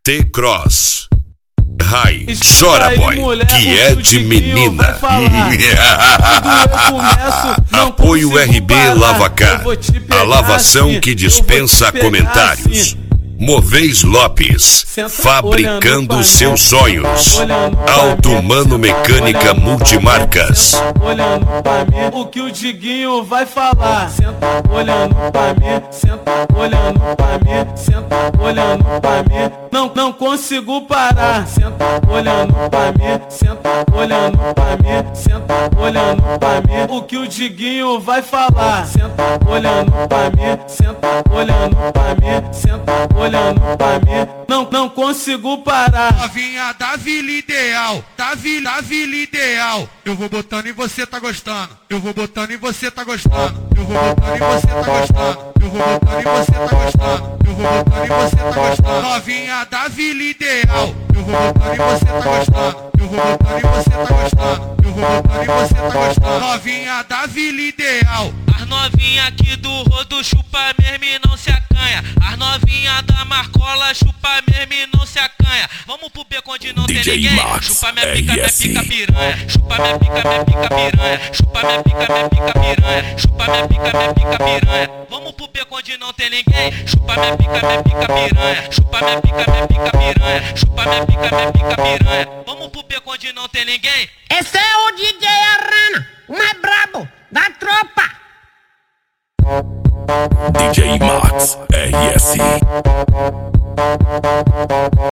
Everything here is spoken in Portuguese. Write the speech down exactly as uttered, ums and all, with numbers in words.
T-Cross. Rai, chora boy, que é de menina. Apoio R B Lavacar, a lavação que dispensa comentários. Moveis Lopes, fabricando seus sonhos. Alto Mano Mecânica Multimarcas. Olhando pra mim, o que o Diguinho vai falar? Senta olhando pra mim, senta olhando pra mim, senta olhando pra mim. Não, não consigo parar. Senta olhando pra mim, senta olhando pra mim, senta olhando pra mim. O que o Diguinho vai falar? Senta olhando pra mim, senta olhando pra mim, senta olhando pra mim. Não, não consigo parar. Novinha da Vila Ideal, da Vila, da Vila Ideal. Eu vou botando e você tá gostando. Eu vou botando e você tá gostando. Eu vou botando e você tá gostando. Eu vou botando e você tá gostando. Eu vou botando e você tá gostando. Novinha da Vila Ideal. Eu vou botando e você tá gostando. Eu vou botando e você tá gostando. Eu vou botando e você tá gostando. Novinha da Vila Ideal. As novinha aqui do rodo chupa mesmo e não se acanha. As novinha da Marcola chupa mesmo e não se acanha. Vamos pro beco onde não D J tem ninguém. Max, Chupa minha pica, minha R S. pica piranha. Chupa minha pica, minha pica piranha. Chupa minha pica, minha pica piranha. Chupa minha pica, minha pica piranha. Vamos pro beco onde não tem ninguém. Chupa minha pica, minha pica piranha. Chupa minha pica, minha pica piranha. Chupa minha pica, minha pica piranha. Vamos pro beco onde não tem ninguém. Esse é o D J Arana, o mais brabo da tropa. D J Max, R S.